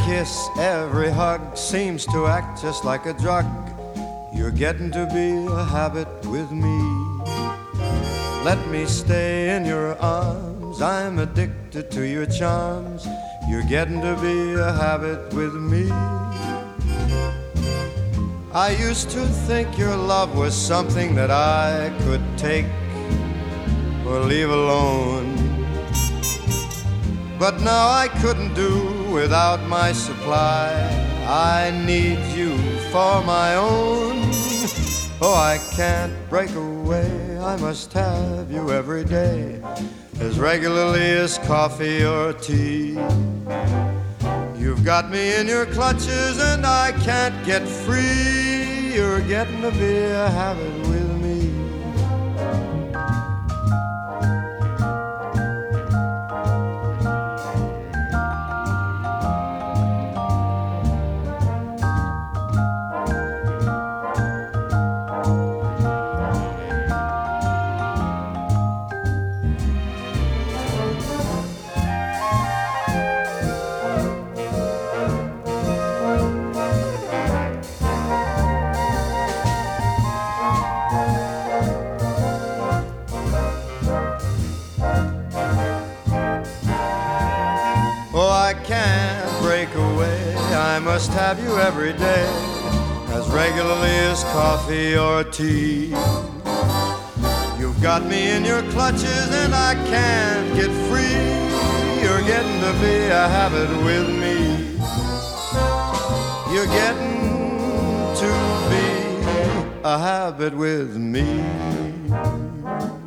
kiss, every hug seems to act just like a drug. You're getting to be a habit with me. Let me stay in your arms, I'm addicted to your charms. You're getting to be a habit with me. I used to think your love was something that I could take or leave alone, but now I couldn't do without my supply. I need you for my own. Oh, I can't break away, I must have you every day, as regularly as coffee or tea. You've got me in your clutches and I can't get free. You're getting to be a habit with me. I must have you every day, as regularly as coffee or tea. You've got me in your clutches and I can't get free. You're getting to be a habit with me. You're getting to be a habit with me.